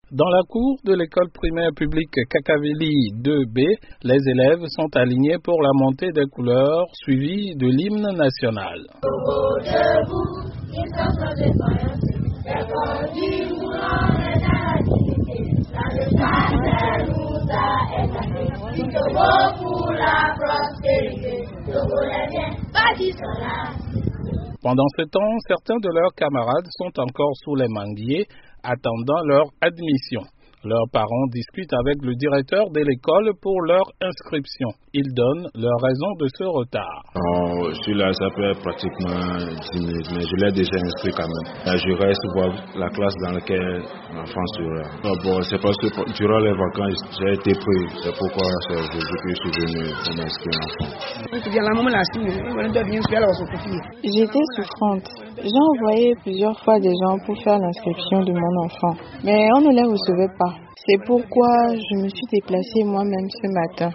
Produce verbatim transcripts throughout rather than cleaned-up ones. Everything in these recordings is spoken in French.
Dans la cour de l'école primaire publique Kakaveli deux B, les élèves sont alignés pour la montée des couleurs suivie de l'hymne national. Pendant ce temps, certains de leurs camarades sont encore sous les manguiers, attendant leur admission. Leurs parents discutent avec le directeur de l'école pour leur inscription. Ils donnent leur raison de ce retard. Oh, je suis là, ça peut être pratiquement dix minutes, mais je l'ai déjà inscrit quand même. Là, je reste voir la classe dans laquelle l'enfant sera. Oh, bon, c'est parce que durant les vacances, j'ai été pris. C'est pourquoi je, je, je suis venu pour m'inscrire l'enfant. J'étais souffrante. J'ai envoyé plusieurs fois des gens pour faire l'inscription de mon enfant, mais on ne les recevait pas. C'est pourquoi je me suis déplacée moi-même ce matin.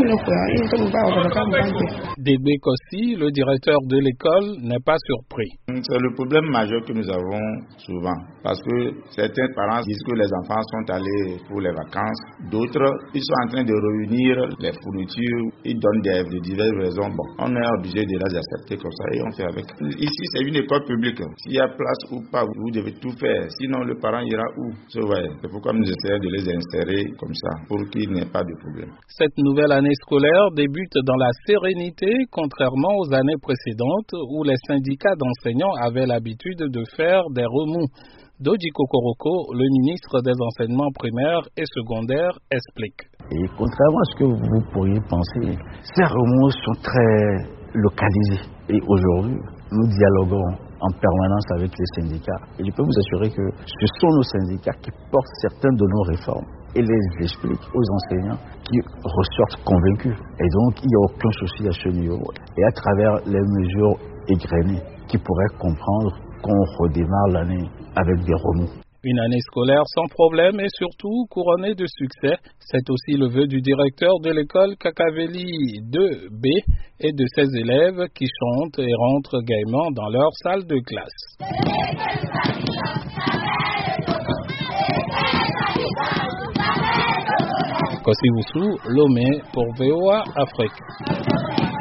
Dégbé Kossi, le directeur de l'école, n'est pas surpris. C'est le problème majeur que nous avons souvent, parce que certains parents disent que les enfants sont allés pour les vacances, d'autres, ils sont en train de réunir les fournitures, ils donnent des, de diverses raisons. Bon, on est obligé de les accepter comme ça et on fait avec. Ici, c'est une école publique. S'il y a place ou pas, vous devez tout faire. Sinon, le parent ira où? C'est pourquoi nous essayons de les insérer comme ça, pour qu'il n'y ait pas de problème. Cette nouvelle année scolaire débute dans la sérénité, contrairement aux années précédentes où les syndicats d'enseignants avaient l'habitude de faire des remous. Doji Kokoroko, le ministre des enseignements primaires et secondaires, explique. Et contrairement à ce que vous pourriez penser, ces remous sont très localisés. Et aujourd'hui, nous dialoguons en permanence avec les syndicats. Et je peux vous assurer que ce sont nos syndicats qui portent certaines de nos réformes et les expliquent aux enseignants qui ressortent convaincus. Et donc, il n'y a aucun souci à ce niveau. Et à travers les mesures égrenées, qui pourraient comprendre qu'on redémarre l'année avec des remous. Une année scolaire sans problème et surtout couronnée de succès, c'est aussi le vœu du directeur de l'école Kakaveli deux B et de ses élèves qui chantent et rentrent gaiement dans leur salle de classe. Kossi Wusu, Lomé pour V O A Afrique.